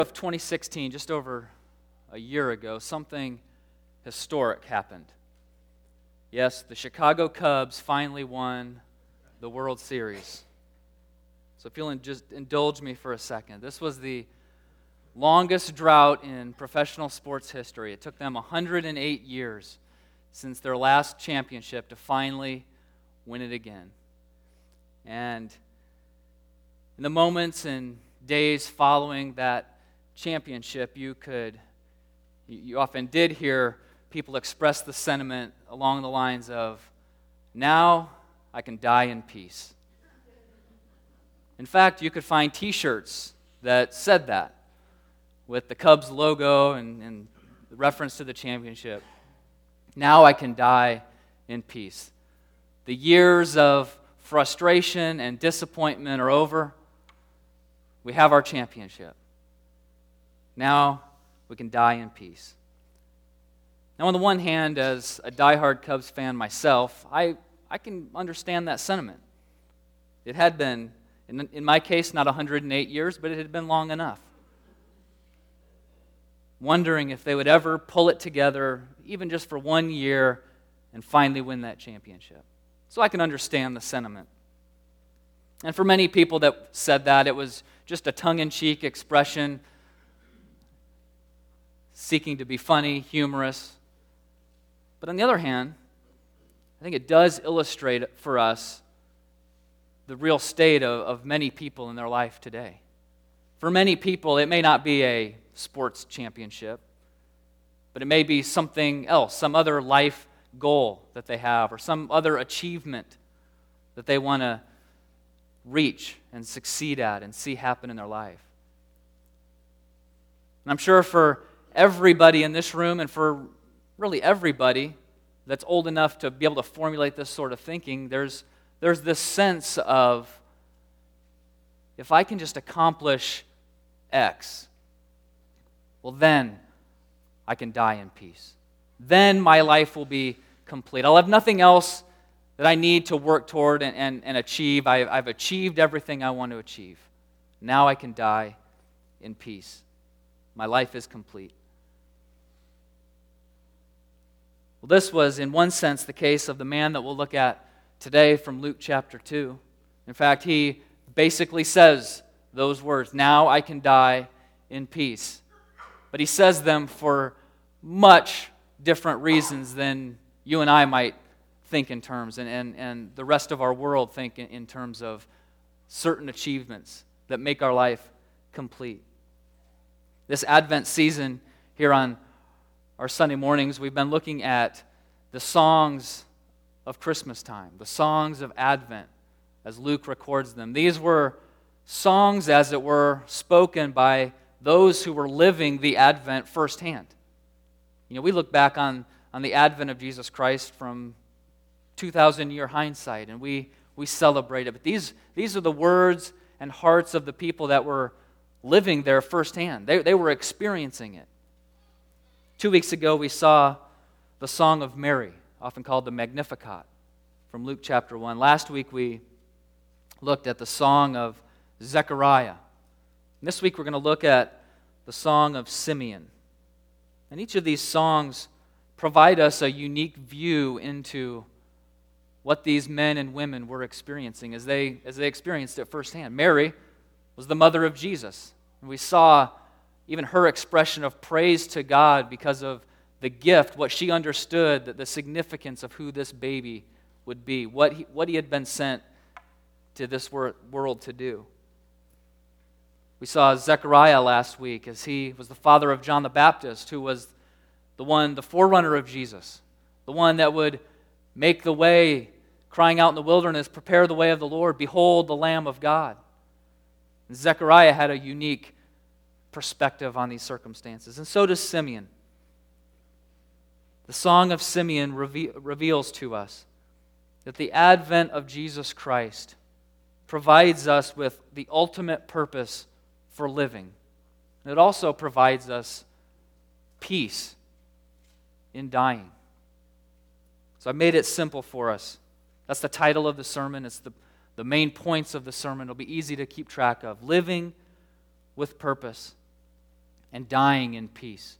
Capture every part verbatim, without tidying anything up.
Of twenty sixteen, just over a year ago, something historic happened. Yes, the Chicago Cubs finally won the World Series. So if you'll just indulge me for a second. This was the longest drought in professional sports history. It took them one hundred eight years since their last championship to finally win it again. And in the moments and days following that championship, you could, you often did hear people express the sentiment along the lines of, "Now I can die in peace." In fact, you could find t-shirts that said that, with the Cubs logo and, and the reference to the championship. "Now I can die in peace." The years of frustration and disappointment are over. We have our championship. Now we can die in peace. Now, on the one hand, as a diehard Cubs fan myself, I, I can understand that sentiment. It had been, in, in my case, not one hundred eight years, but it had been long enough. Wondering if they would ever pull it together, even just for one year, and finally win that championship. So I can understand the sentiment. And for many people that said that, it was just a tongue-in-cheek expression, seeking to be funny, humorous. But on the other hand, I think it does illustrate for us the real state of, of many people in their life today. For many people, it may not be a sports championship, but it may be something else, some other life goal that they have, or some other achievement that they want to reach and succeed at and see happen in their life. And I'm sure for everybody in this room, and for really everybody that's old enough to be able to formulate this sort of thinking, there's, there's this sense of, if I can just accomplish X, well then I can die in peace. Then my life will be complete. I'll have nothing else that I need to work toward and, and, and achieve. I, I've achieved everything I want to achieve. Now I can die in peace. My life is complete. Well, this was, in one sense, the case of the man that we'll look at today from Luke chapter two. In fact, he basically says those words, "Now I can die in peace." But he says them for much different reasons than you and I might think in terms, and, and, and the rest of our world think in, in terms of certain achievements that make our life complete. This Advent season here on our Sunday mornings, we've been looking at the songs of Christmas time, the songs of Advent, as Luke records them. These were songs, as it were, spoken by those who were living the Advent firsthand. You know, we look back on, on the Advent of Jesus Christ from two thousand year hindsight, and we, we celebrate it. But these, these are the words and hearts of the people that were living there firsthand. They, they were experiencing it. Two weeks ago, we saw the Song of Mary, often called the Magnificat, from Luke chapter one. Last week, we looked at the Song of Zechariah. And this week, we're going to look at the Song of Simeon. And each of these songs provide us a unique view into what these men and women were experiencing as they, as they experienced it firsthand. Mary was the mother of Jesus. And we saw even her expression of praise to God because of the gift, what she understood, that the significance of who this baby would be, what he, what he had been sent to this wor- world to do. We saw Zechariah last week as he was the father of John the Baptist, who was the one, the forerunner of Jesus, the one that would make the way, crying out in the wilderness, "Prepare the way of the Lord, behold the Lamb of God." And Zechariah had a unique perspective on these circumstances, and so does Simeon. The Song of Simeon reve- reveals to us that the advent of Jesus Christ provides us with the ultimate purpose for living. And it also provides us peace in dying. So I made it simple for us. That's the title of the sermon. It's the, the main points of the sermon. It'll be easy to keep track of. Living with purpose. and dying in peace.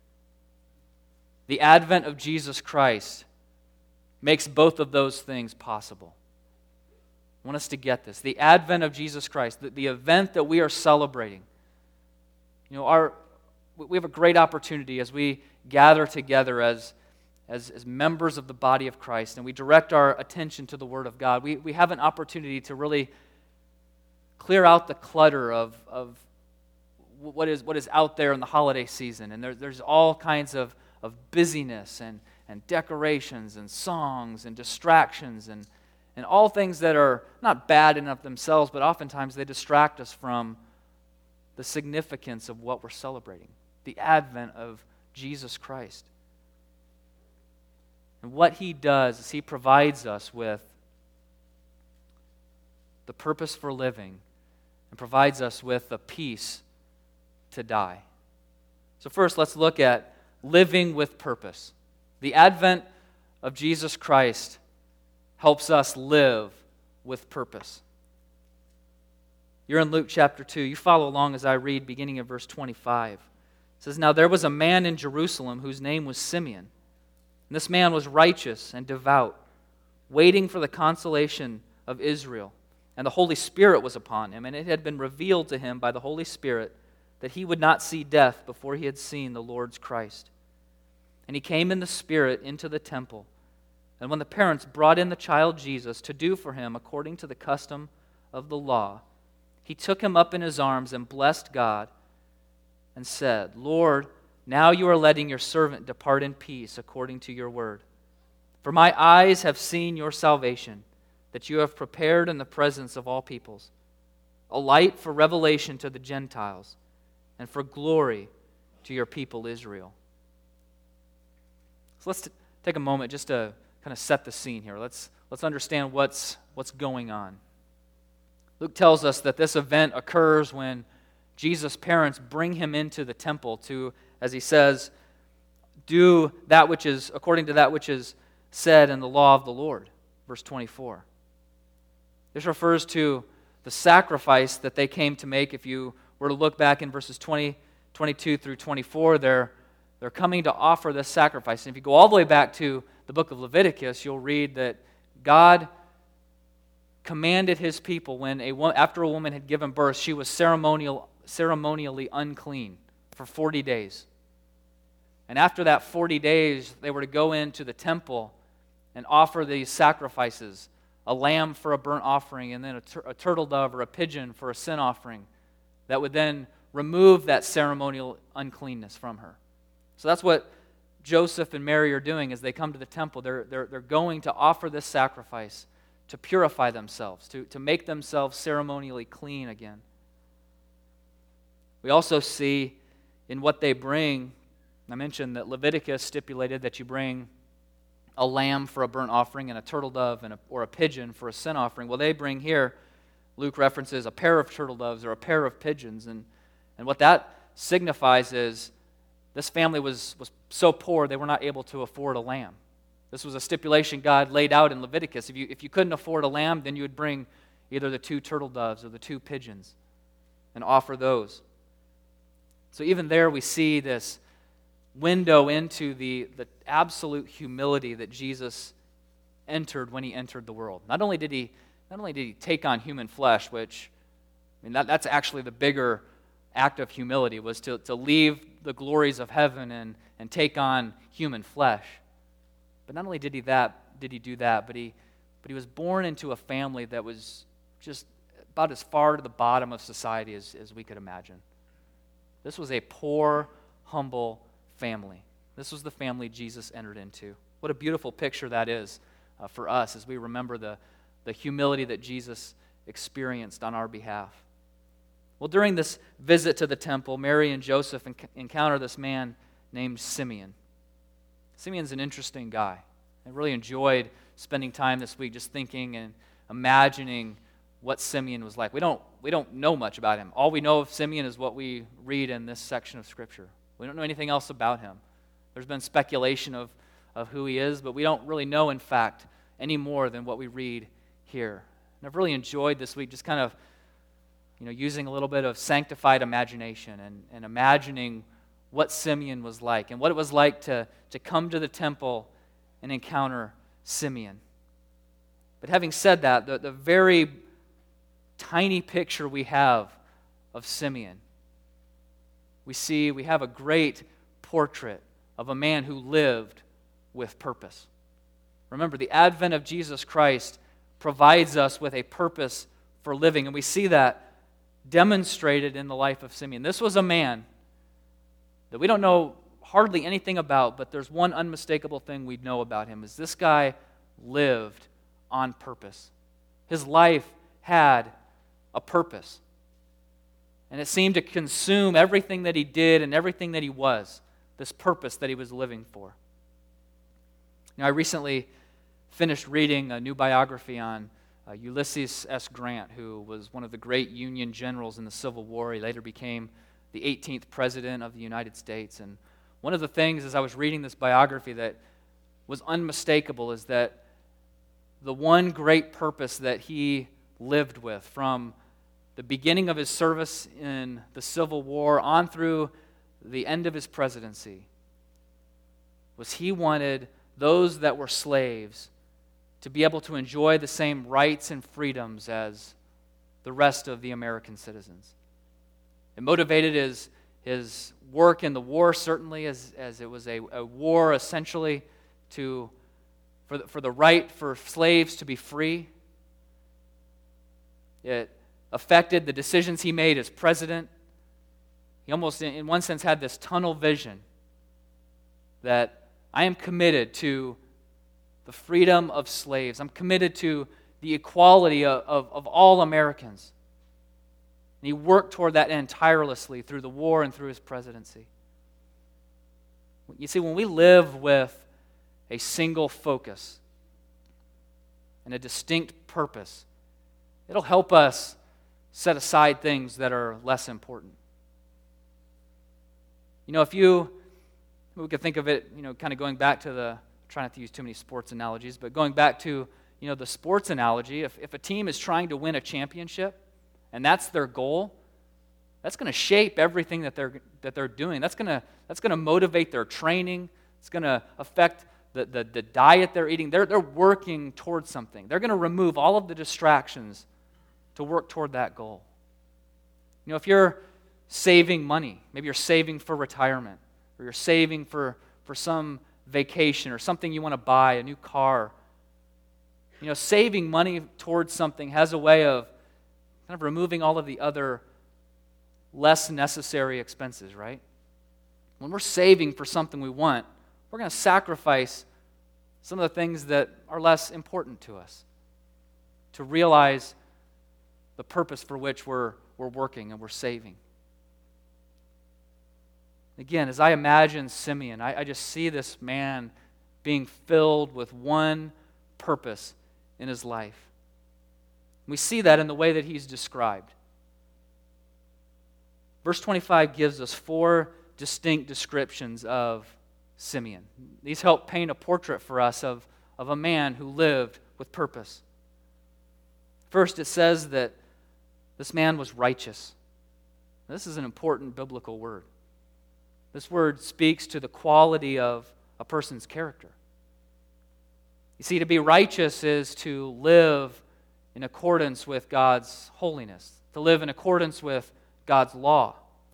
The advent of Jesus Christ makes both of those things possible. I want us to get this. The advent of Jesus Christ, the, the event that we are celebrating. You know, our we have a great opportunity as we gather together as, as, as members of the body of Christ and we direct our attention to the Word of God. We, we have an opportunity to really clear out the clutter of, of what is, what is out there in the holiday season. And there, there's all kinds of, of busyness and, and decorations and songs and distractions and, and all things that are not bad in of themselves, but oftentimes they distract us from the significance of what we're celebrating, the advent of Jesus Christ. And what He does is He provides us with the purpose for living and provides us with the peace to die. So first, let's look at living with purpose. The advent of Jesus Christ helps us live with purpose. You're in Luke chapter two. You follow along as I read, beginning in verse twenty-five. It says, "Now there was a man in Jerusalem whose name was Simeon. And this man was righteous and devout, waiting for the consolation of Israel. And the Holy Spirit was upon him, and it had been revealed to him by the Holy Spirit that he would not see death before he had seen the Lord's Christ. And he came in the Spirit into the temple. And when the parents brought in the child Jesus to do for him according to the custom of the law, he took him up in his arms and blessed God and said, 'Lord, now you are letting your servant depart in peace according to your word. For my eyes have seen your salvation, that you have prepared in the presence of all peoples, a light for revelation to the Gentiles and for glory to your people Israel.'" So let's t- take a moment just to kind of set the scene here. Let's, let's understand what's, what's going on. Luke tells us that this event occurs when Jesus' parents bring him into the temple to, as he says, do that which is, according to that which is said in the law of the Lord. Verse twenty-four. This refers to the sacrifice that they came to make. If you were to look back in verses twenty, twenty-two through twenty-four, they're, they're coming to offer this sacrifice. And if you go all the way back to the book of Leviticus, you'll read that God commanded His people when a after a woman had given birth, she was ceremonial, ceremonially unclean for forty days. And after that forty days, they were to go into the temple and offer these sacrifices, a lamb for a burnt offering, and then a, tur- a turtle dove or a pigeon for a sin offering that would then remove that ceremonial uncleanness from her. So that's what Joseph and Mary are doing as they come to the temple. They're, they're, they're going to offer this sacrifice to purify themselves, to, to make themselves ceremonially clean again. We also see in what they bring, I mentioned that Leviticus stipulated that you bring a lamb for a burnt offering and a turtle dove and a, or a pigeon for a sin offering. Well, they bring here, Luke references a pair of turtle doves or a pair of pigeons. And, and what that signifies is this family was, was so poor they were not able to afford a lamb. This was a stipulation God laid out in Leviticus. If you, if you couldn't afford a lamb, then you would bring either the two turtle doves or the two pigeons and offer those. So even there we see this window into the, the absolute humility that Jesus entered when He entered the world. Not only did He, not only did He take on human flesh, which, I mean, that, that's actually the bigger act of humility, was to, to leave the glories of heaven and, and take on human flesh. But not only did he that, did he do that, but he, but he was born into a family that was just about as far to the bottom of society as, as we could imagine. This was a poor, humble family. This was the family Jesus entered into. What a beautiful picture that is uh, for us as we remember the, the humility that Jesus experienced on our behalf. Well, during this visit to the temple, Mary and Joseph enc- encounter this man named Simeon. Simeon's an interesting guy. I really enjoyed spending time this week just thinking and imagining what Simeon was like. We don't, we don't know much about him. All we know of Simeon is what we read in this section of Scripture. We don't know anything else about him. There's been speculation of, of who he is, but we don't really know, in fact, any more than what we read here. And I've really enjoyed this week just kind of you know, using a little bit of sanctified imagination and, and imagining what Simeon was like and what it was like to, to come to the temple and encounter Simeon. But having said that, the, the very tiny picture we have of Simeon, we see we have a great portrait of a man who lived with purpose. Remember, the advent of Jesus Christ provides us with a purpose for living, and we see that demonstrated in the life of Simeon. This was a man that we don't know hardly anything about, but there's one unmistakable thing we know about him, is this guy lived on purpose. His life had a purpose. And it seemed to consume everything that he did and everything that he was, this purpose that he was living for. Now, I recently finished reading a new biography on uh, Ulysses S. Grant, who was one of the great Union generals in the Civil War. He later became the eighteenth president of the United States. And one of the things as I was reading this biography that was unmistakable is that the one great purpose that he lived with from the beginning of his service in the Civil War on through the end of his presidency was he wanted those that were slaves to be able to enjoy the same rights and freedoms as the rest of the American citizens. It motivated his, his work in the war, certainly, as, as it was a, a war essentially to, for, the, for the right for slaves to be free. It affected the decisions he made as president. He almost, in one sense, had this tunnel vision that I am committed to the freedom of slaves. I'm committed to the equality of, of, of all Americans. And he worked toward that end tirelessly through the war and through his presidency. You see, when we live with a single focus and a distinct purpose, it'll help us set aside things that are less important. You know, if you, we could think of it, you know, kind of going back to the, try not to use too many sports analogies, but going back to, you know, the sports analogy, if, if a team is trying to win a championship, and that's their goal, that's going to shape everything that they're that they're doing. That's going to that's going to motivate their training. It's going to affect the, the, the diet they're eating. They're, they're working towards something. They're going to remove all of the distractions to work toward that goal. You know, if you're saving money, maybe you're saving for retirement, or you're saving for, for some vacation or something you want to buy, a new car. You know, saving money towards something has a way of kind of removing all of the other less necessary expenses, right? When we're saving for something we want, we're going to sacrifice some of the things that are less important to us to realize the purpose for which we're, we're working and we're saving. Again, as I imagine Simeon, I, I just see this man being filled with one purpose in his life. We see that in the way that he's described. Verse twenty-five gives us four distinct descriptions of Simeon. These help paint a portrait for us of, of a man who lived with purpose. First, it says that this man was righteous. Now, this is an important biblical word. This word speaks to the quality of a person's character. You see, to be righteous is to live in accordance with God's holiness, to live in accordance with God's law.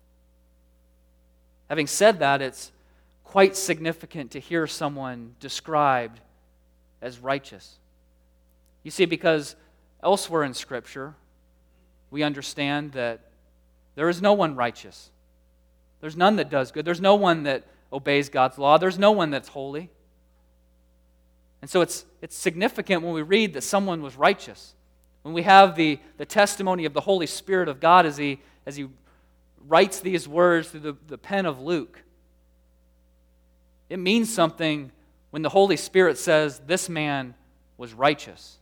Having said that, it's quite significant to hear someone described as righteous. You see, because elsewhere in Scripture, we understand that there is no one righteous. There's none that does good. There's no one that obeys God's law. There's no one that's holy. And so it's, it's significant when we read that someone was righteous. When we have the, the testimony of the Holy Spirit of God as he, as he writes these words through the, the pen of Luke, it means something when the Holy Spirit says, this man was righteous.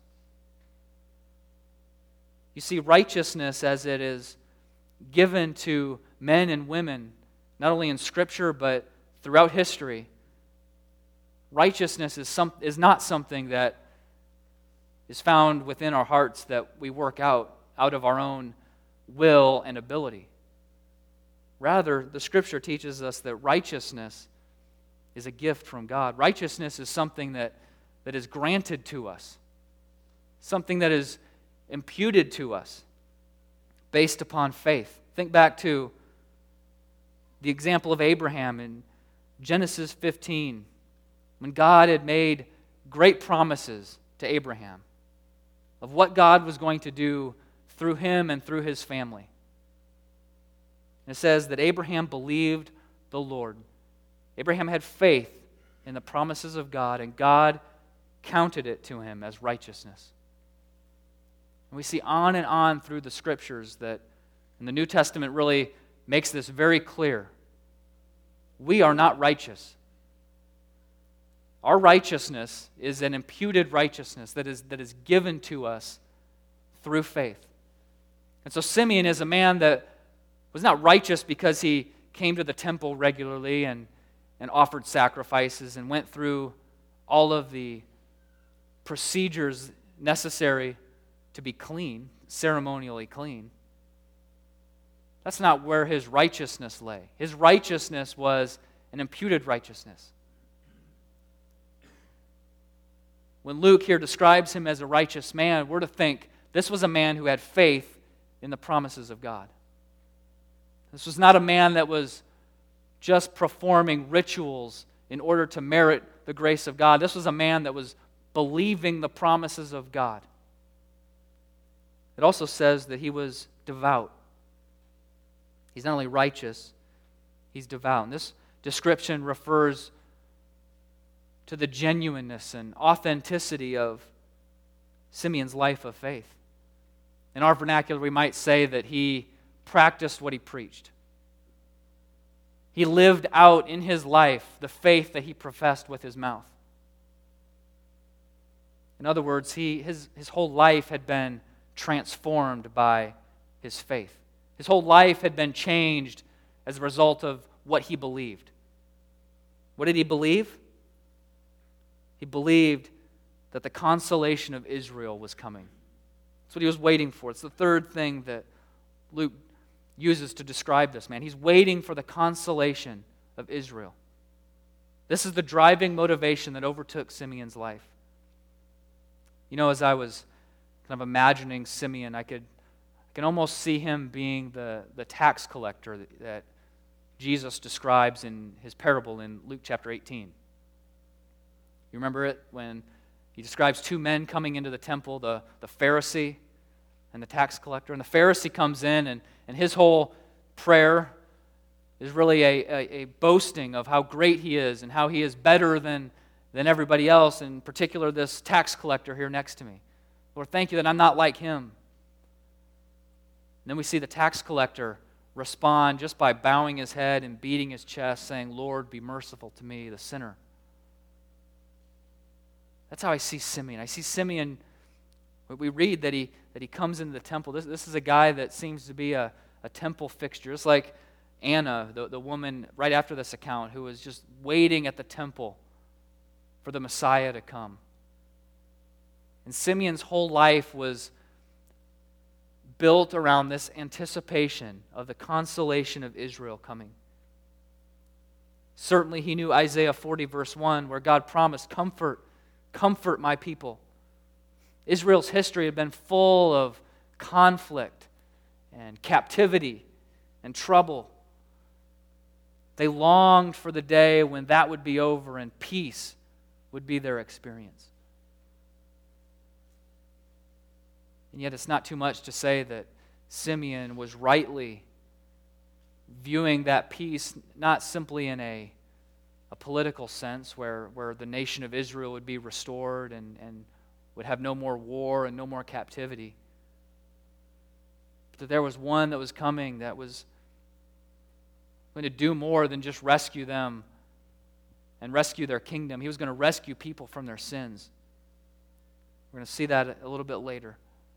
You see, righteousness as it is given to men and women, not only in Scripture but throughout history, righteousness is, some, is not something that is found within our hearts that we work out out of our own will, and ability. Rather, the Scripture teaches us that righteousness is a gift from God. Righteousness is something that, that is granted to us, something that is imputed to us based upon faith. Think back to the example of Abraham in Genesis fifteen, when God had made great promises to Abraham of what God was going to do through him and through his family. And it says that Abraham believed the Lord. Abraham had faith in the promises of God, and God counted it to him as righteousness. And we see on and on through the Scriptures that, and the New Testament really makes this very clear, we are not righteous. Our righteousness is an imputed righteousness that is, that is given to us through faith. And so Simeon is a man that was not righteous because he came to the temple regularly and, and offered sacrifices and went through all of the procedures necessary to be clean, ceremonially clean. That's not where his righteousness lay. His righteousness was an imputed righteousness. When Luke here describes him as a righteous man, we're to think this was a man who had faith in the promises of God. This was not a man that was just performing rituals in order to merit the grace of God. This was a man that was believing the promises of God. It also says that he was devout. He's not only righteous, he's devout. And this description refers to the genuineness and authenticity of Simeon's life of faith. In our vernacular, we might say that he practiced what he preached. He lived out in his life the faith that he professed with his mouth. In other words, he, his, his whole life had been transformed by his faith. His whole life had been changed as a result of what he believed. What did he believe? He believed that the consolation of Israel was coming. That's what he was waiting for. It's the third thing that Luke uses to describe this man. He's waiting for the consolation of Israel. This is the driving motivation that overtook Simeon's life. You know, as I was kind of imagining Simeon, I could I can almost see him being the, the tax collector that, that Jesus describes in his parable in Luke chapter eighteen. You remember it when he describes two men coming into the temple, the, the Pharisee and the tax collector. And the Pharisee comes in, and, and his whole prayer is really a, a, a boasting of how great he is and how he is better than, than everybody else, in particular this tax collector here next to me. Lord, thank you that I'm not like him. And then we see the tax collector respond just by bowing his head and beating his chest, saying, Lord, be merciful to me, the sinner. That's how I see Simeon. I see Simeon, we read that he that he comes into the temple. This, this is a guy that seems to be a, a temple fixture. It's like Anna, the, the woman right after this account, who was just waiting at the temple for the Messiah to come. And Simeon's whole life was built around this anticipation of the consolation of Israel coming. Certainly he knew Isaiah forty verse one, where God promised, comfort, comfort my people. Israel's history had been full of conflict and captivity and trouble. They longed for the day when that would be over and peace would be their experience. And yet it's not too much to say that Simeon was rightly viewing that peace not simply in a, a political sense where, where the nation of Israel would be restored and, and would have no more war and no more captivity, but that there was one that was coming that was going to do more than just rescue them and rescue their kingdom. He was going to rescue people from their sins. We're going to see that a little bit later.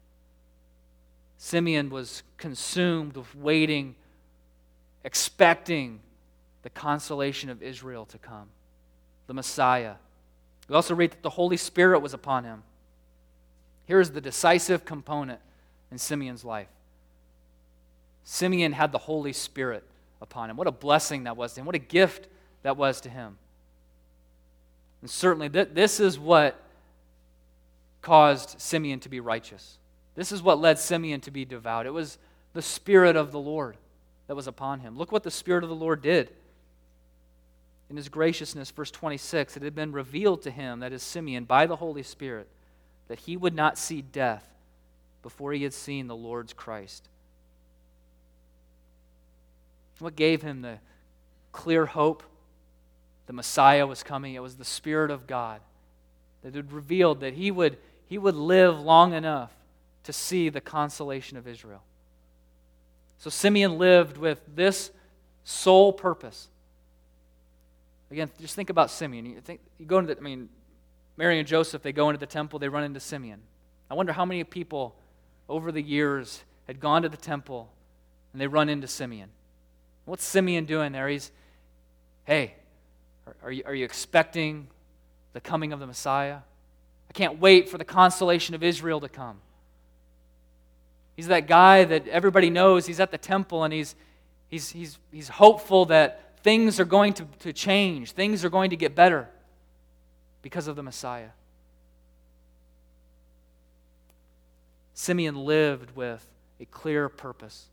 Simeon was consumed with waiting, expecting the consolation of Israel to come, the Messiah. We also read that the Holy Spirit was upon him. Here is the decisive component in Simeon's life. Simeon had the Holy Spirit upon him. What a blessing that was to him. What a gift that was to him. And certainly th- this is what caused Simeon to be righteous. This is what led Simeon to be devout. It was the Spirit of the Lord that was upon him. Look what the Spirit of the Lord did. In his graciousness, verse twenty-six, it had been revealed to him, that is Simeon, by the Holy Spirit, that he would not see death before he had seen the Lord's Christ. What gave him the clear hope the Messiah was coming? It was the Spirit of God that had revealed that he would, he would live long enough to see the consolation of Israel. So Simeon lived with this sole purpose. Again, just think about Simeon. You think you go into the, I mean, Mary and Joseph, they go into the temple, they run into Simeon. I wonder how many people over the years had gone to the temple and they run into Simeon. What's Simeon doing there? He's, hey, are, are, you, are you expecting the coming of the Messiah? I can't wait for the consolation of Israel to come. He's that guy that everybody knows. He's at the temple and he's, he's, he's, he's hopeful that things are going to, to change. Things are going to get better because of the Messiah. Simeon lived with a clear purpose.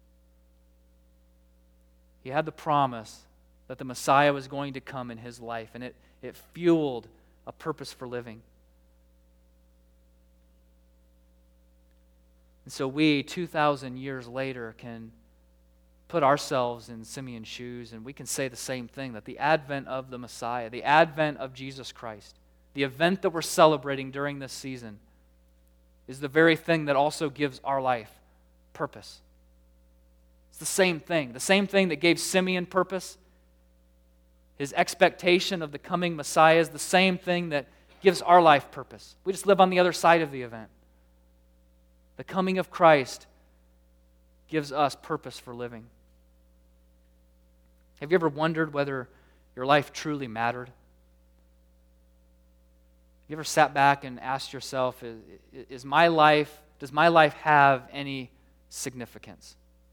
He had the promise that the Messiah was going to come in his life, and it, it fueled a purpose for living. And so we, two thousand years later, can put ourselves in Simeon's shoes, and we can say the same thing, that the advent of the Messiah, the advent of Jesus Christ, the event that we're celebrating during this season, is the very thing that also gives our life purpose. It's the same thing. The same thing that gave Simeon purpose. His expectation of the coming Messiah is the same thing that gives our life purpose. We just live on the other side of the event. The coming of Christ gives us purpose for living. Have you ever wondered whether your life truly mattered? You ever sat back and asked yourself, is, is my life, does my life have any significance?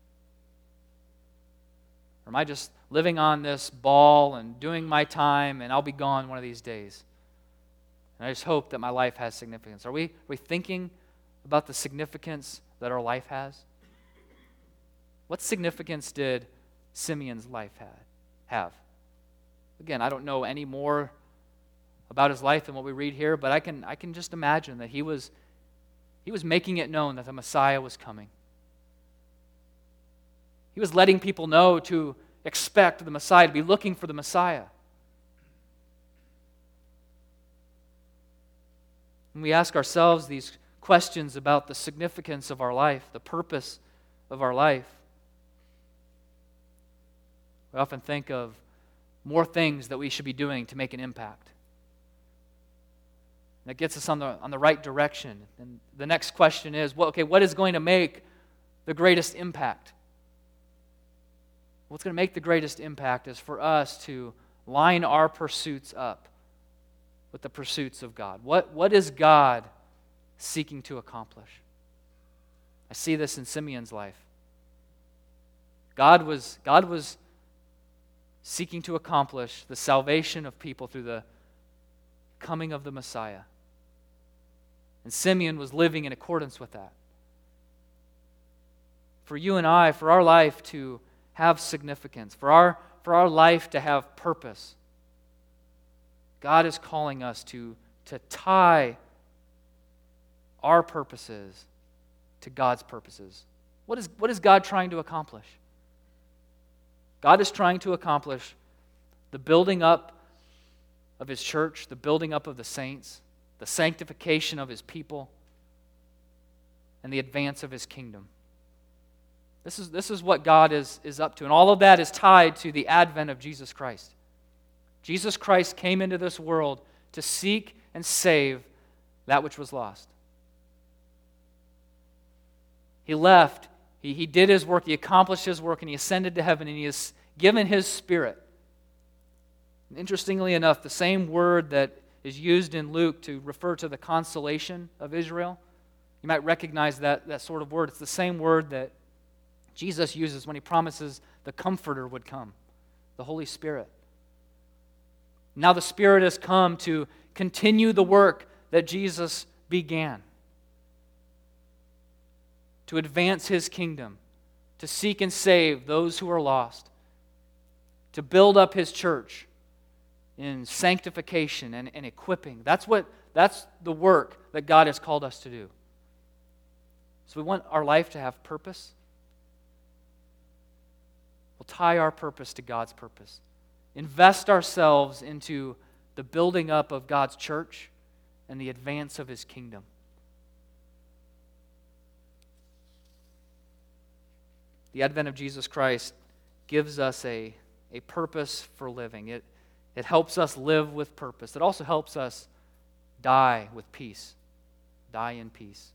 Or am I just living on this ball and doing my time and I'll be gone one of these days? And I just hope that my life has significance. Are we, are we thinking about the significance that our life has? What significance did Simeon's life had, have? Again, I don't know any more about his life than what we read here, but I can, I can just imagine that he was, he was making it known that the Messiah was coming. He was letting people know to expect the Messiah, to be looking for the Messiah. When we ask ourselves these questions about the significance of our life, the purpose of our life, we often think of more things that we should be doing to make an impact. That gets us on the, on the right direction. And the next question is, well, okay, what is going to make the greatest impact? What's going to make the greatest impact is for us to line our pursuits up with the pursuits of God. What, what is God seeking to accomplish? I see this in Simeon's life. God was, God was seeking to accomplish the salvation of people through the coming of the Messiah. And Simeon was living in accordance with that. For you and I, for our life to have significance, for our, for our life to have purpose, God is calling us to, to tie our purposes to God's purposes. What is, what is God trying to accomplish? God is trying to accomplish the building up of His church, the building up of the saints, the sanctification of His people, and the advance of His kingdom. This is, this is what God is, is up to. And all of that is tied to the advent of Jesus Christ. Jesus Christ came into this world to seek and save that which was lost. He left, he, he did His work, He accomplished His work, and He ascended to heaven, and He has given His Spirit. And interestingly enough, the same word that is used in Luke to refer to the consolation of Israel, you might recognize that, that sort of word. It's the same word that Jesus uses when he promises the Comforter would come, the Holy Spirit. Now the Spirit has come to continue the work that Jesus began, to advance his kingdom, to seek and save those who are lost, to build up his church in sanctification and, and equipping. That's what that's the work that God has called us to do. So we want our life to have purpose. We'll tie our purpose to God's purpose. Invest ourselves into the building up of God's church and the advance of his kingdom. The advent of Jesus Christ gives us a, a purpose for living. It, it helps us live with purpose. It also helps us die with peace. Die in peace.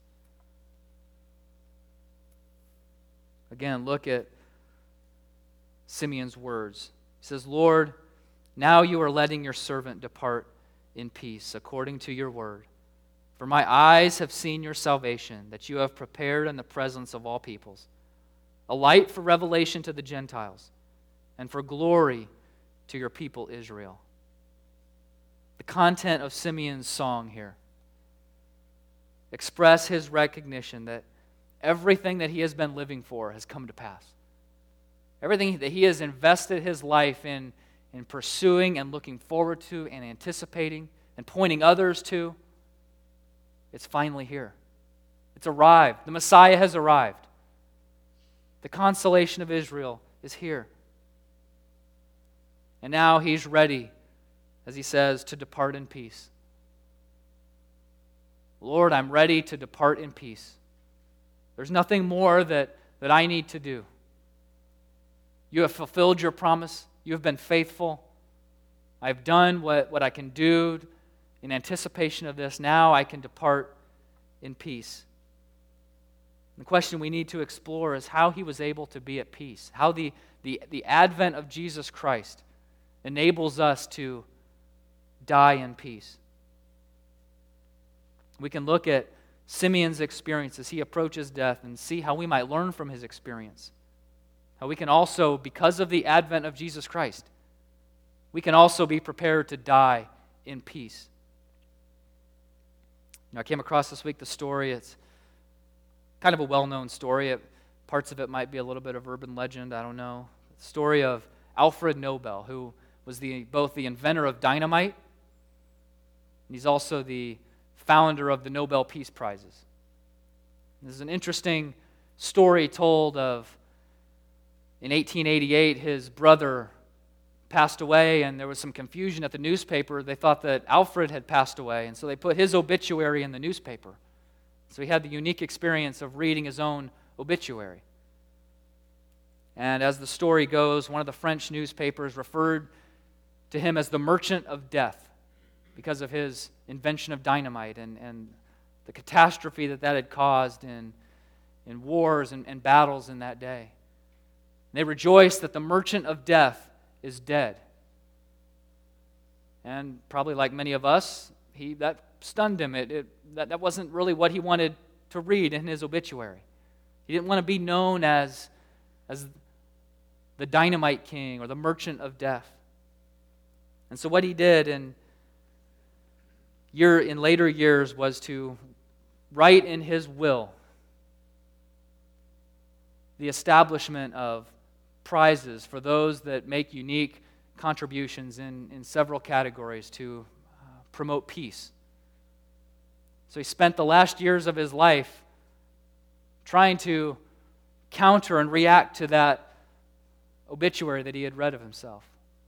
Again, look at Simeon's words. He says, Lord, now you are letting your servant depart in peace, according to your word. For my eyes have seen your salvation, that you have prepared in the presence of all peoples, a light for revelation to the Gentiles, and for glory to your people Israel. The content of Simeon's song here express his recognition that everything that he has been living for has come to pass. Everything that he has invested his life in, in pursuing and looking forward to and anticipating and pointing others to, it's finally here. It's arrived. The Messiah has arrived. The consolation of Israel is here. And now he's ready, as he says, to depart in peace. Lord, I'm ready to depart in peace. There's nothing more that, that I need to do. You have fulfilled your promise. You have been faithful. I've done what, what I can do in anticipation of this. Now I can depart in peace. The question we need to explore is how he was able to be at peace, how the, the, the advent of Jesus Christ enables us to die in peace. We can look at Simeon's experience as he approaches death and see how we might learn from his experience. How we can also, because of the advent of Jesus Christ, we can also be prepared to die in peace. You know, I came across this week the story. It's kind of a well-known story. It, parts of it might be a little bit of urban legend. I don't know. The story of Alfred Nobel, who was the both the inventor of dynamite, and he's also the founder of the Nobel Peace Prizes. This is an interesting story told of, in eighteen eighty-eight, his brother passed away, and there was some confusion at the newspaper. They thought that Alfred had passed away, and so they put his obituary in the newspaper. So he had the unique experience of reading his own obituary. And as the story goes, one of the French newspapers referred to him as the merchant of death because of his invention of dynamite and, and the catastrophe that that had caused in, in wars and, and battles in that day. And they rejoiced that the merchant of death is dead. And probably like many of us, he that stunned him. It, it, that, that wasn't really what he wanted to read in his obituary. He didn't want to be known as, as the dynamite king or the merchant of death. And so what he did in, year, in later years was to write in his will the establishment of prizes for those that make unique contributions in, in several categories to uh, promote peace. So he spent the last years of his life trying to counter and react to that obituary that he had read of himself.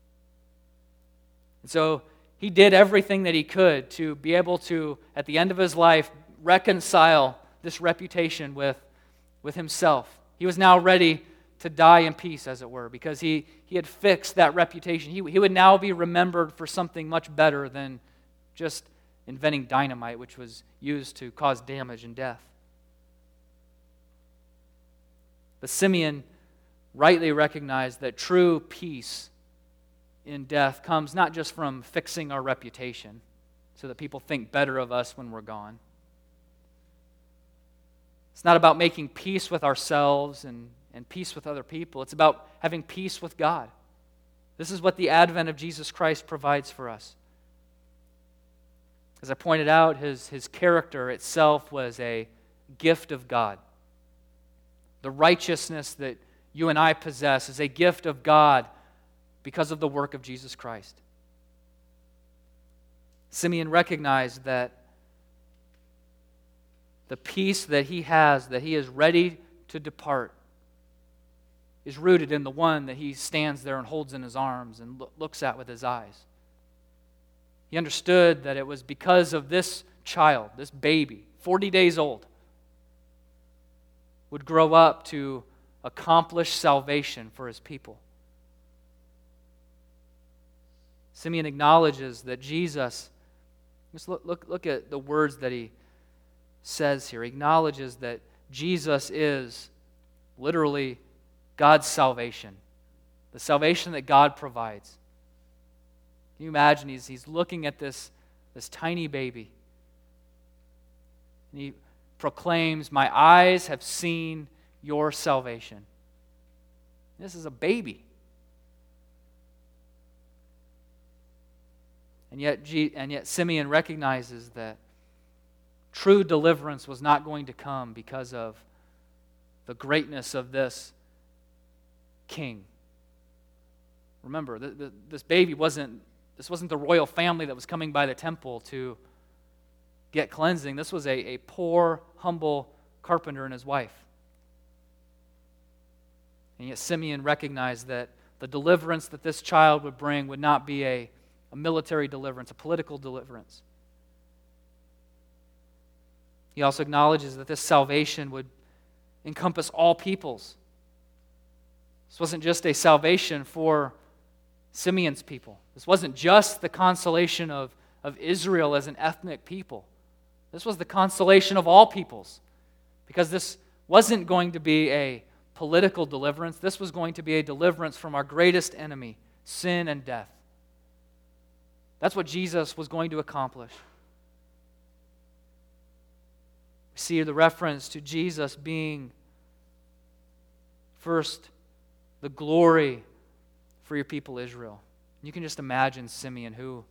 And so he did everything that he could to be able to, at the end of his life, reconcile this reputation with, with himself. He was now ready to die in peace, as it were, because he, he had fixed that reputation. He, he would now be remembered for something much better than just inventing dynamite, which was used to cause damage and death. But Simeon rightly recognized that true peace in death comes not just from fixing our reputation so that people think better of us when we're gone. It's not about making peace with ourselves and, and peace with other people. It's about having peace with God. This is what the advent of Jesus Christ provides for us. As I pointed out, his, his character itself was a gift of God. The righteousness that you and I possess is a gift of God because of the work of Jesus Christ. Simeon recognized that the peace that he has, that he is ready to depart, is rooted in the one that he stands there and holds in his arms and lo- looks at with his eyes. He understood that it was because of this child, this baby, forty days old, would grow up to accomplish salvation for his people. Simeon acknowledges that Jesus, just look, look, look at the words that he says here. He acknowledges that Jesus is literally God's salvation, the salvation that God provides. Can you imagine? He's, he's looking at this, this tiny baby, and he proclaims, "My eyes have seen your salvation." This is a baby. And yet, G- and yet Simeon recognizes that true deliverance was not going to come because of the greatness of this king. Remember, the, the, this baby wasn't, this wasn't the royal family that was coming by the temple to get cleansing. This was a, a poor, humble carpenter and his wife. And yet Simeon recognized that the deliverance that this child would bring would not be a, a military deliverance, a political deliverance. He also acknowledges that this salvation would encompass all peoples. This wasn't just a salvation for Simeon's people. This wasn't just the consolation of, of Israel as an ethnic people. This was the consolation of all peoples, because this wasn't going to be a political deliverance. This was going to be a deliverance from our greatest enemy, sin and death. That's what Jesus was going to accomplish. We see the reference to Jesus being first the glory for your people Israel. You can just imagine Simeon, who,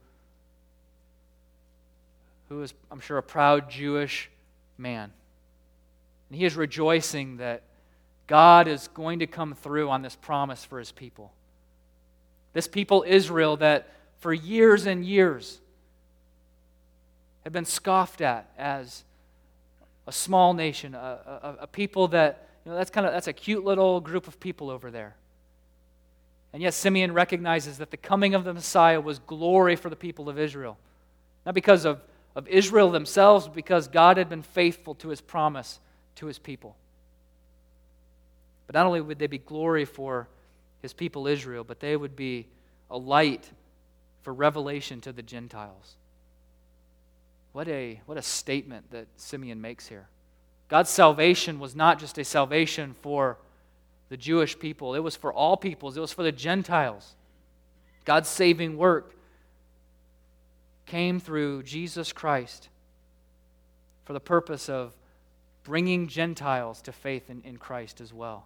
who is, I'm sure, a proud Jewish man. And he is rejoicing that God is going to come through on this promise for his people. This people Israel that for years and years have been scoffed at as a small nation, a, a, a people that, you know, that's kind of that's a cute little group of people over there. And yet Simeon recognizes that the coming of the Messiah was glory for the people of Israel. Not because of, of Israel themselves, but because God had been faithful to his promise to his people. But not only would they be glory for his people Israel, but they would be a light for revelation to the Gentiles. What a, what a statement that Simeon makes here. God's salvation was not just a salvation for the Jewish people. It was for all peoples. It was for the Gentiles. God's saving work came through Jesus Christ for the purpose of bringing Gentiles to faith in, in Christ as well.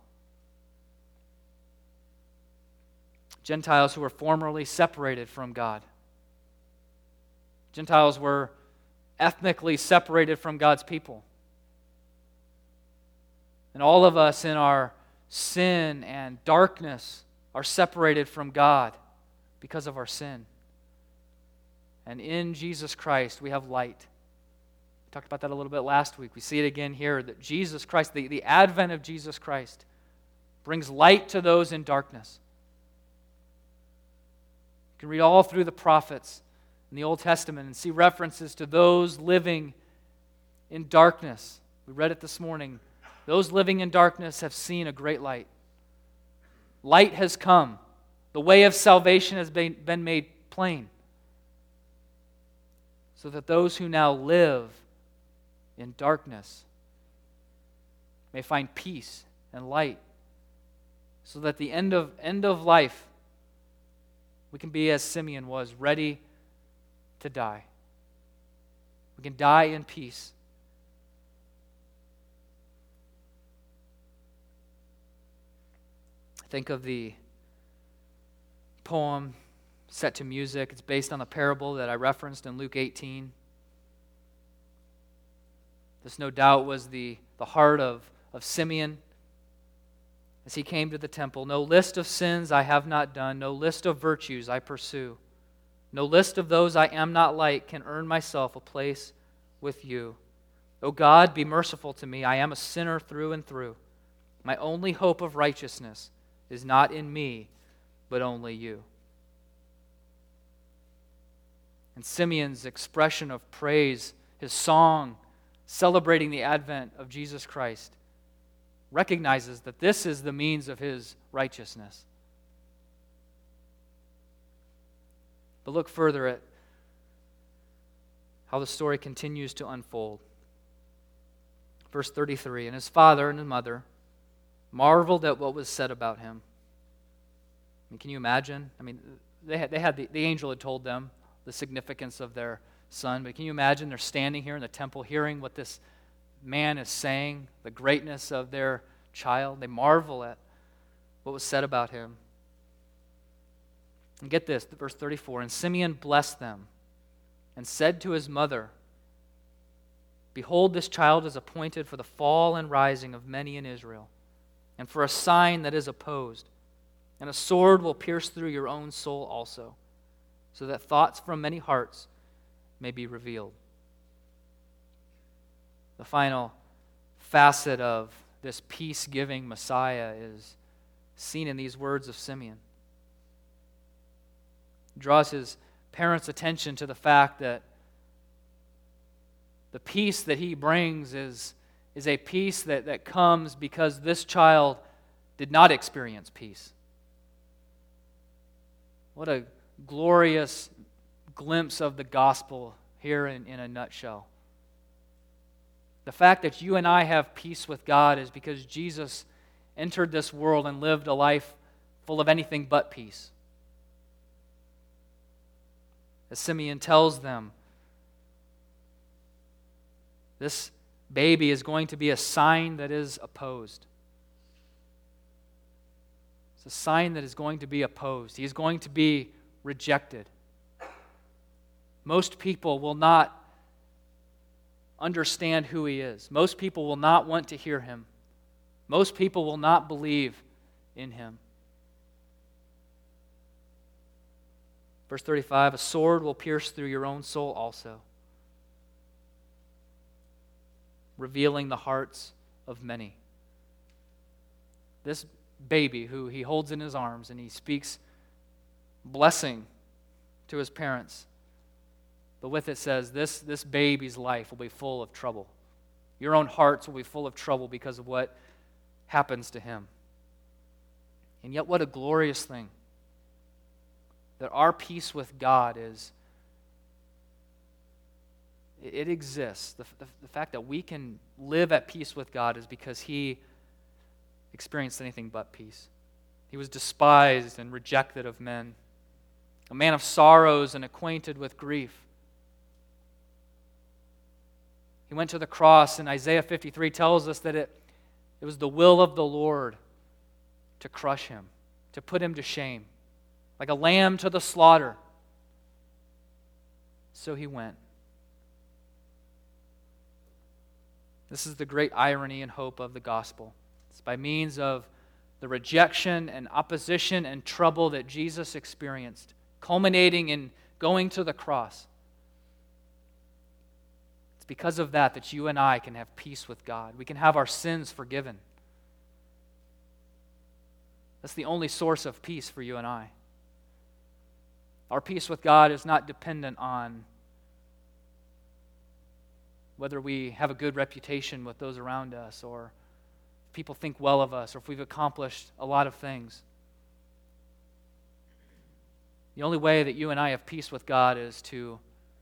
Gentiles who were formerly separated from God. Gentiles were ethnically separated from God's people. And all of us in our sin and darkness are separated from God because of our sin. And in Jesus Christ we have light. We talked about that a little bit last week. We see it again here, that Jesus Christ, the, the advent of Jesus Christ, brings light to those in darkness. You can read all through the prophets in the Old Testament and see references to those living in darkness. We read it this morning. Those living in darkness have seen a great light. Light has come. The way of salvation has been, been made plain, so that those who now live in darkness may find peace and light, so that the end of, end of life we can be as Simeon was, ready to die. We can die in peace. Think of the poem set to music. It's based on the parable that I referenced in Luke eighteen. This no doubt was the, the heart of, of Simeon as he came to the temple. No list of sins I have not done, no list of virtues I pursue, no list of those I am not like can earn myself a place with you. O God, be merciful to me. I am a sinner through and through. My only hope of righteousness is not in me, but only you. And Simeon's expression of praise, his song celebrating the advent of Jesus Christ, recognizes that this is the means of his righteousness. But look further at how the story continues to unfold. Verse thirty-three, and his father and his mother marveled at what was said about him. I mean, can you imagine? I mean, they had, they had the, the angel had told them the significance of their son, but can you imagine they're standing here in the temple hearing what this man is saying, the greatness of their child? They marvel at what was said about him. And get this, verse thirty-four, and Simeon blessed them and said to his mother, behold, this child is appointed for the fall and rising of many in Israel, and for a sign that is opposed, and a sword will pierce through your own soul also, so that thoughts from many hearts may be revealed. The final facet of this peace-giving Messiah is seen in these words of Simeon. He draws his parents' attention to the fact that the peace that he brings is, is a peace that, that comes because this child did not experience peace. What a glorious glimpse of the gospel here in, in a nutshell. The fact that you and I have peace with God is because Jesus entered this world and lived a life full of anything but peace. As Simeon tells them, this baby is going to be a sign that is opposed. It's a sign that is going to be opposed. He is going to be rejected. Most people will not understand who he is. Most people will not want to hear him. Most people will not believe in him. Verse thirty-five, a sword will pierce through your own soul also, revealing the hearts of many. This baby who he holds in his arms and he speaks blessing to his parents, but with it says, this, this baby's life will be full of trouble. Your own hearts will be full of trouble because of what happens to him. And yet what a glorious thing that our peace with God is, it exists. The, the, the fact that we can live at peace with God is because he experienced anything but peace. He was despised and rejected of men, a man of sorrows and acquainted with grief. He went to the cross, and Isaiah fifty-three tells us that it, it was the will of the Lord to crush him, to put him to shame. Like a lamb to the slaughter. So he went. This is the great irony and hope of the gospel. It's by means of the rejection and opposition and trouble that Jesus experienced, culminating in going to the cross. It's because of that that you and I can have peace with God. We can have our sins forgiven. That's the only source of peace for you and I. Our peace with God is not dependent on whether we have a good reputation with those around us, or if people think well of us, or if we've accomplished a lot of things. The only way that you and I have peace with God is to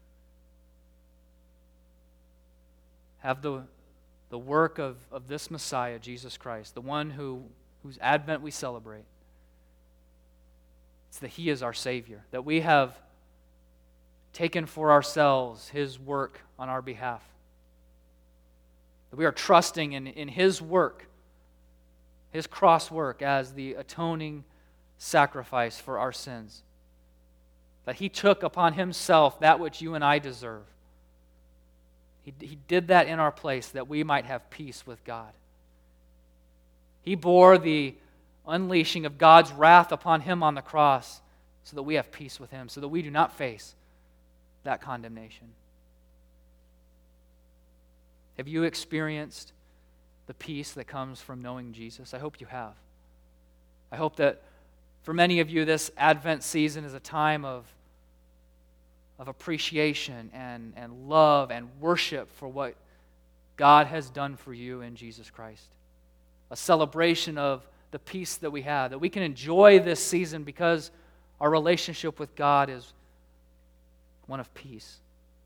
have the, the work of, of this Messiah, Jesus Christ, the one who, whose advent we celebrate. It's that he is our Savior, that we have taken for ourselves his work on our behalf. That we are trusting in, in his work, his cross work as the atoning sacrifice for our sins. That he took upon himself that which you and I deserve. He, he did that in our place that we might have peace with God. He bore the unleashing of God's wrath upon him on the cross so that we have peace with him, so that we do not face that condemnation. Have you experienced the peace that comes from knowing Jesus? I hope you have. I hope that for many of you, this Advent season is a time of, of appreciation and, and love and worship for what God has done for you in Jesus Christ. A celebration of the peace that we have, that we can enjoy this season because our relationship with God is one of peace.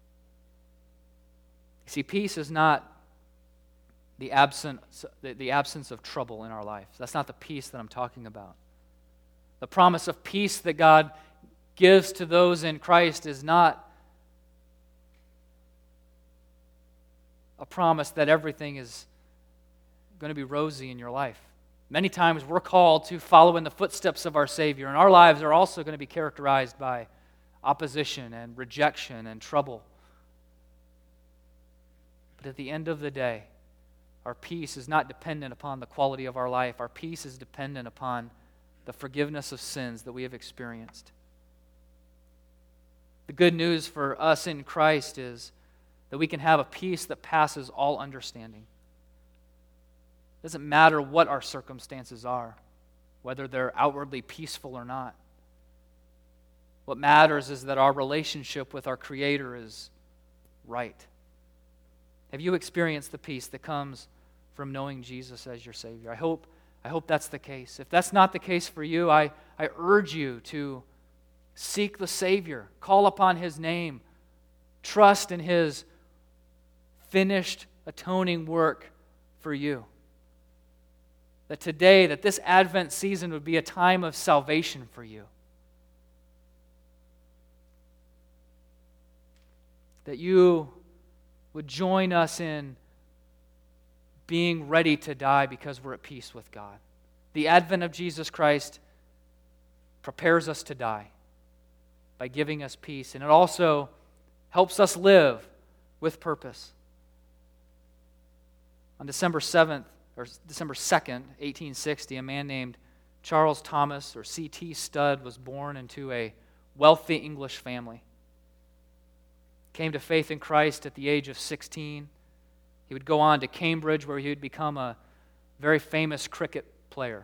You see, peace is not the absence, the, the absence of trouble in our life. That's not the peace that I'm talking about. The promise of peace that God gives to those in Christ is not a promise that everything is going to be rosy in your life. Many times we're called to follow in the footsteps of our Savior, and our lives are also going to be characterized by opposition and rejection and trouble. But at the end of the day, our peace is not dependent upon the quality of our life. Our peace is dependent upon the forgiveness of sins that we have experienced. The good news for us in Christ is that we can have a peace that passes all understanding. It doesn't matter what our circumstances are, whether they're outwardly peaceful or not. What matters is that our relationship with our Creator is right. Have you experienced the peace that comes from knowing Jesus as your Savior? I hope I hope that's the case. If that's not the case for you, I, I urge you to seek the Savior, call upon His name, trust in His finished atoning work for you. That today, that this Advent season would be a time of salvation for you. That you would join us in being ready to die because we're at peace with God. The advent of Jesus Christ prepares us to die by giving us peace, and it also helps us live with purpose. On December seventh, or December second, eighteen sixty, a man named Charles Thomas, or C T Studd, was born into a wealthy English family. Came to faith in Christ at the age of sixteen. He would go on to Cambridge, where he would become a very famous cricket player.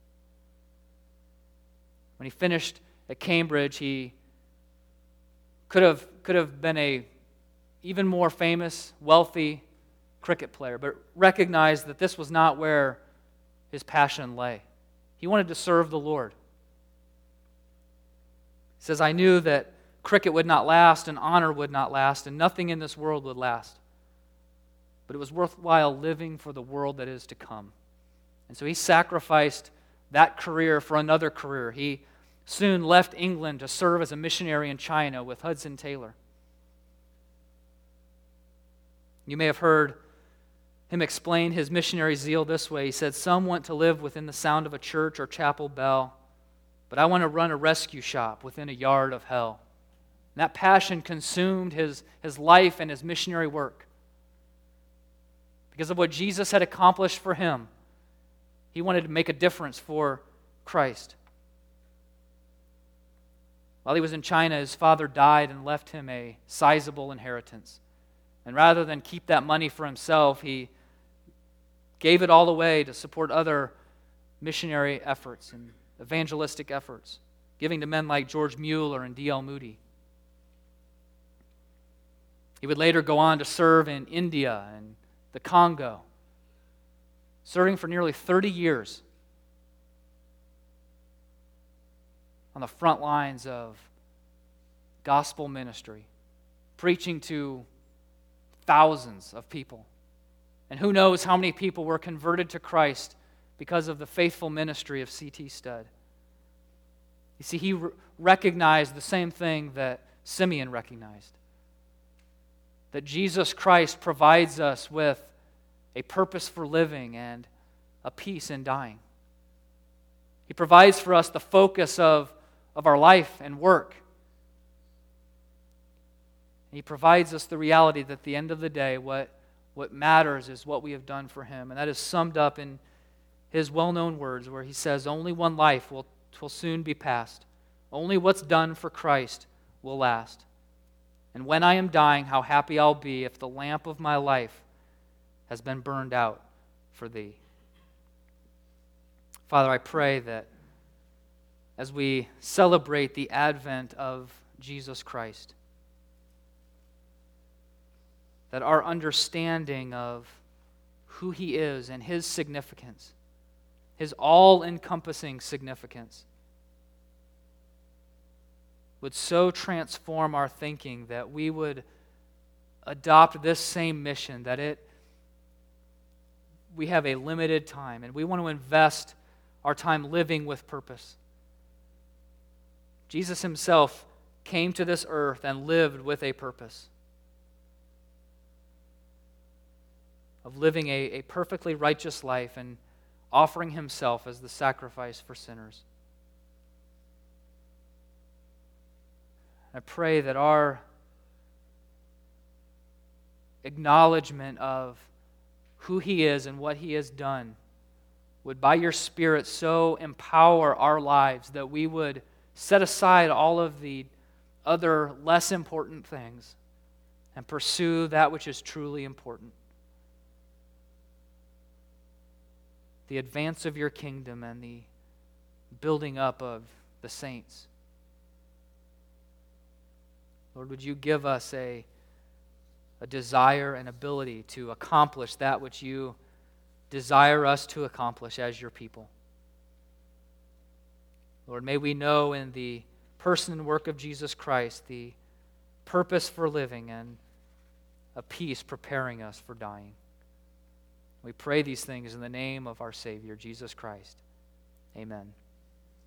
When he finished at Cambridge, he could have, could have been a even more famous, wealthy cricket player, but recognized that this was not where his passion lay. He wanted to serve the Lord. He says, I knew that cricket would not last, and honor would not last, and nothing in this world would last. But it was worthwhile living for the world that is to come. And so he sacrificed that career for another career. He soon left England to serve as a missionary in China with Hudson Taylor. You may have heard him explain his missionary zeal this way. He said, some want to live within the sound of a church or chapel bell, but I want to run a rescue shop within a yard of hell. And that passion consumed his, his life and his missionary work. Because of what Jesus had accomplished for him, he wanted to make a difference for Christ. While he was in China, his father died and left him a sizable inheritance. And rather than keep that money for himself, he gave it all away to support other missionary efforts and evangelistic efforts, giving to men like George Mueller and D L Moody. He would later go on to serve in India and the Congo, serving for nearly thirty years on the front lines of gospel ministry, preaching to thousands of people. And who knows how many people were converted to Christ because of the faithful ministry of C T Studd. You see, he re- recognized the same thing that Simeon recognized. That Jesus Christ provides us with a purpose for living and a peace in dying. He provides for us the focus of, of our life and work. He provides us the reality that at the end of the day, what, what matters is what we have done for Him. And that is summed up in His well-known words where He says, only one life will, will soon be passed. Only what's done for Christ will last. And when I am dying, how happy I'll be if the lamp of my life has been burned out for Thee. Father, I pray that as we celebrate the advent of Jesus Christ, that our understanding of who He is and His significance, His all-encompassing significance, would so transform our thinking that we would adopt this same mission, that it we have a limited time and we want to invest our time living with purpose. Jesus Himself came to this earth and lived with a purpose of living a, a perfectly righteous life and offering Himself as the sacrifice for sinners. I pray that our acknowledgement of who He is and what He has done would, by Your Spirit, so empower our lives that we would set aside all of the other less important things and pursue that which is truly important. The advance of Your kingdom and the building up of the saints. Lord, would You give us a, a desire and ability to accomplish that which You desire us to accomplish as Your people. Lord, may we know in the person and work of Jesus Christ the purpose for living and a peace preparing us for dying. We pray these things in the name of our Savior, Jesus Christ. Amen.